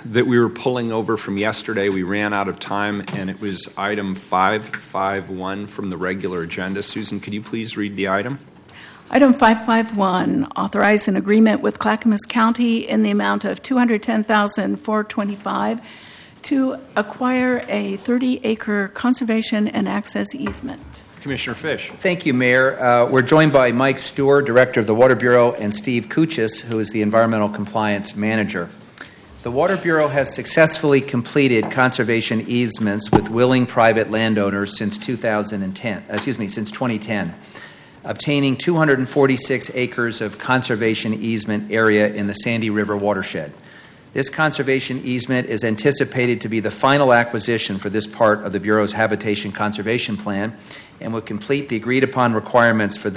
that we were pulling over from yesterday. We ran out of time, and it was item 551 from the regular agenda. Susan, could you please read the item? Item 551, authorize an agreement with Clackamas County in the amount of $210,425 to acquire a 30-acre conservation and access easement. Commissioner Fish. Thank you, Mayor. We're joined by Mike Stewart, Director of the Water Bureau, and Steve Kuchis, who is the Environmental Compliance Manager. The Water Bureau has successfully completed conservation easements with willing private landowners since 2010, obtaining 246 acres of conservation easement area in the Sandy River watershed. This conservation easement is anticipated to be the final acquisition for this part of the Bureau's Habitation Conservation Plan and will complete the agreed-upon requirements for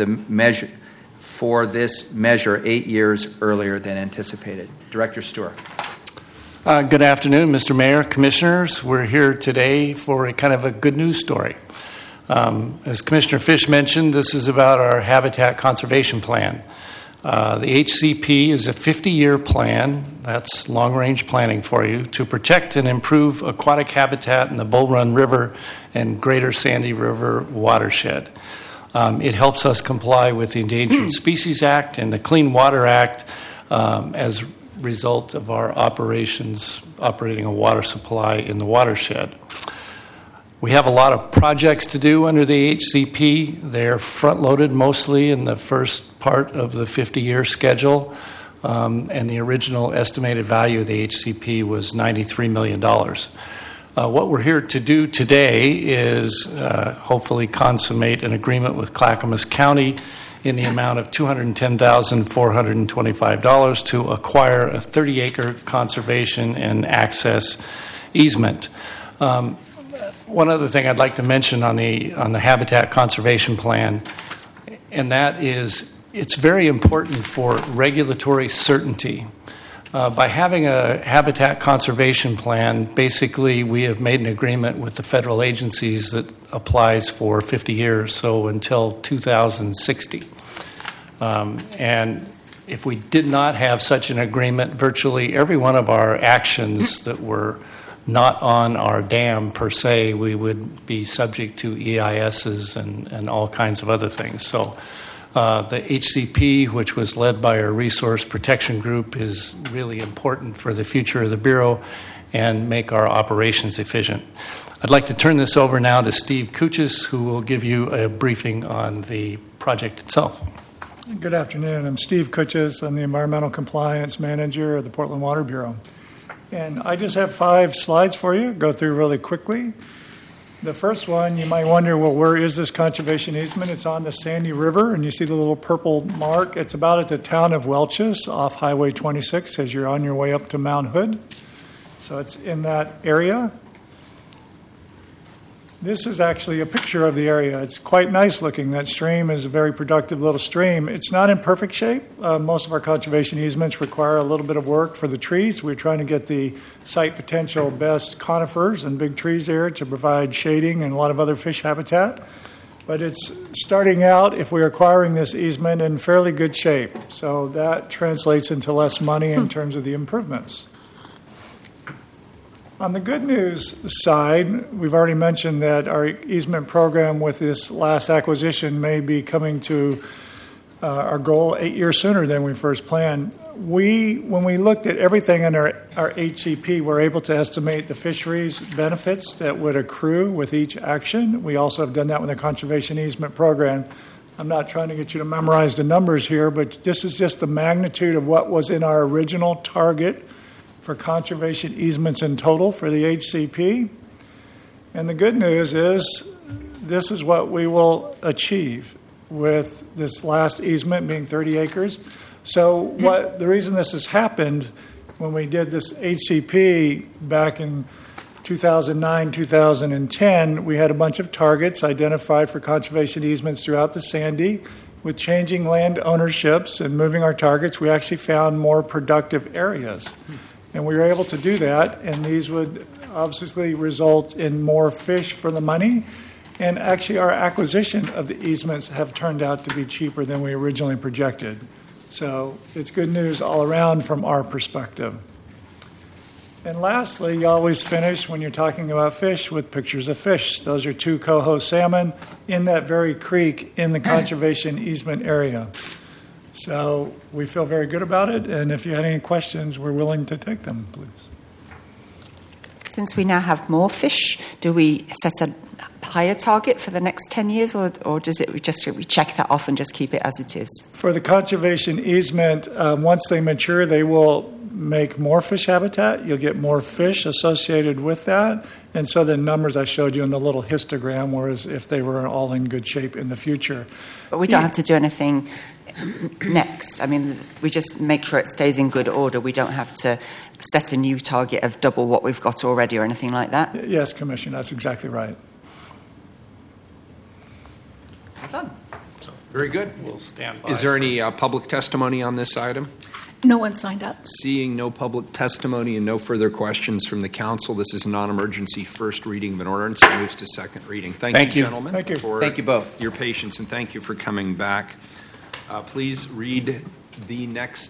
this measure 8 years earlier than anticipated. Director Stewart. Good afternoon, Mr. Mayor, Commissioners. We're here today for a kind of a good news story. As Commissioner Fish mentioned, this is about our Habitat Conservation Plan. The HCP is a 50-year plan, that's long-range planning for you, to protect and improve aquatic habitat in the Bull Run River and Greater Sandy River watershed. It helps us comply with the Endangered Species Act and the Clean Water Act as a result of our operations operating a water supply in the watershed. We have a lot of projects to do under the HCP. They're front-loaded mostly in the first part of the 50-year schedule, and the original estimated value of the HCP was $93 million. What we're here to do today is hopefully consummate an agreement with Clackamas County in the amount of $210,425 to acquire a 30-acre conservation and access easement. One other thing I'd like to mention on the Habitat Conservation Plan, and that is it's very important for regulatory certainty. By having a Habitat Conservation Plan, basically we have made an agreement with the federal agencies that applies for 50 years, so until 2060. And if we did not have such an agreement, virtually every one of our actions that were not on our dam per se, we would be subject to EISs and all kinds of other things. So the HCP, which was led by our Resource Protection Group, is really important for the future of the Bureau and make our operations efficient. I'd like to turn this over now to Steve Kuchis, who will give you a briefing on the project itself. Good afternoon. I'm Steve Kuchis. I'm the Environmental Compliance Manager of the Portland Water Bureau. And I just have 5 slides for you, go through really quickly. The first one, you might wonder, well, where is this conservation easement? It's on the Sandy River, and you see the little purple mark. It's about at the town of Welches off Highway 26 as you're on your way up to Mount Hood. So it's in that area. This is actually a picture of the area. It's quite nice looking. That stream is a very productive little stream. It's not in perfect shape. Most of our conservation easements require a little bit of work for the trees. We're trying to get the site potential best conifers and big trees there to provide shading and a lot of other fish habitat. But it's starting out, if we're acquiring this easement, in fairly good shape. So that translates into less money in terms of the improvements. On the good news side, we've already mentioned that our easement program with this last acquisition may be coming to our goal 8 years sooner than we first planned. When we looked at everything in our HCP, we're able to estimate the fisheries benefits that would accrue with each action. We also have done that with the conservation easement program. I'm not trying to get you to memorize the numbers here, but this is just the magnitude of what was in our original target for conservation easements in total for the HCP. And the good news is this is what we will achieve with this last easement being 30 acres. So the reason this has happened, when we did this HCP back in 2009, 2010, we had a bunch of targets identified for conservation easements throughout the Sandy. With changing land ownerships and moving our targets, we actually found more productive areas. And we were able to do that, and these would obviously result in more fish for the money. And actually, our acquisition of the easements have turned out to be cheaper than we originally projected. So it's good news all around from our perspective. And lastly, you always finish when you're talking about fish with pictures of fish. Those are 2 coho salmon in that very creek in the conservation easement area. So we feel very good about it, and if you had any questions, we're willing to take them, please. Since we now have more fish, do we set a higher target for the next 10 years, or does it we check that off and just keep it as it is? For the conservation easement, once they mature, they will make more fish habitat. You'll get more fish associated with that. And so the numbers I showed you in the little histogram, whereas if they were all in good shape in the future. But we don't have to do anything next. I mean, we just make sure it stays in good order. We don't have to set a new target of double what we've got already or anything like that. Yes, Commissioner, that's exactly right. Well done. Very good. We'll stand by. Is there any public testimony on this item? No one signed up. Seeing no public testimony and no further questions from the council, this is a non-emergency first reading of an ordinance. It moves to second reading. Thank you, gentlemen, Thank you. for Thank you both. your patience, and thank you for coming back. Please read the next